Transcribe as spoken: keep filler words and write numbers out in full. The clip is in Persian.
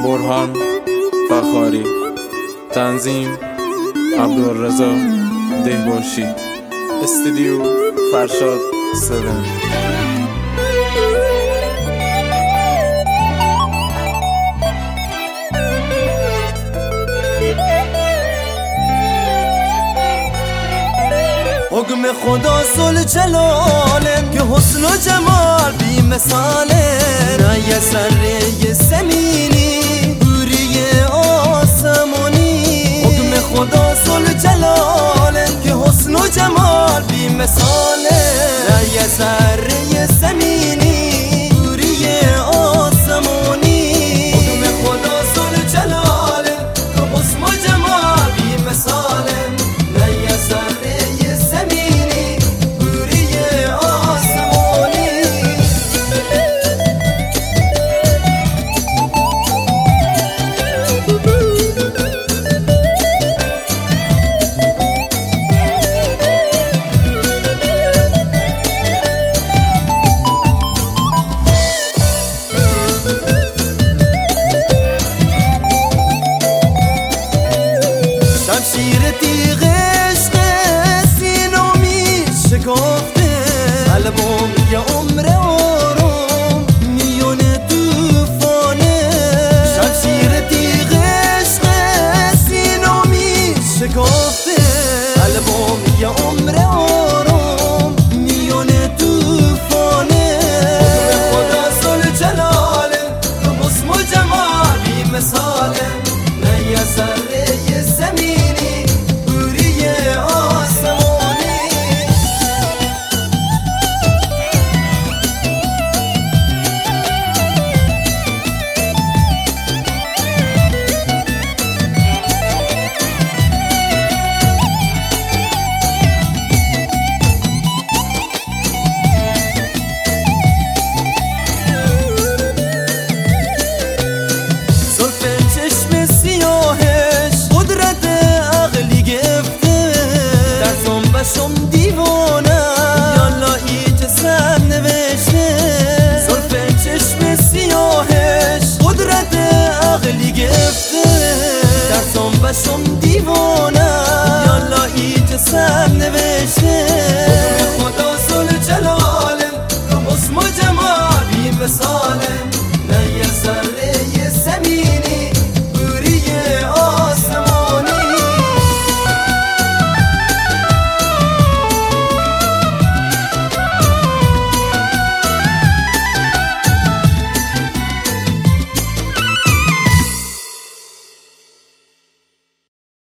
برهان فخاری. تنظیم عبدالرضا دهباشی. استودیو فرشاد سون. حکم خدا زل جلاله که حسن و جمال بی مثاله، نه یه سره زمینی بوری آسمونی. حکم خدا زل جلاله که حسن و جمال بی مثاله، نه یه سره زمینی بوری آسمونی. حکم خدا زل جلاله که حسن و جمال بی مثاله، نه یه سره شمشیر تیغ عشق سینو می شکافته، قلبم یه عمر آروم میون توفانه. شمشیر تیغ عشق سینو می شکافته، قلبم یه عمر آروم میون توفانه. خدا زل جلاله که حسن و جمال بی مثاله، نه یه ذره زمینی بوری آسمانی. شم دیوانه یالا ای جسم نوشته، زلف چشم سیاهش قدرت عقلی گفته. دستم بشم دیوانه یالا ای جسم نوشته. خدا زل جلاله که حسن و جمال بی مثاله،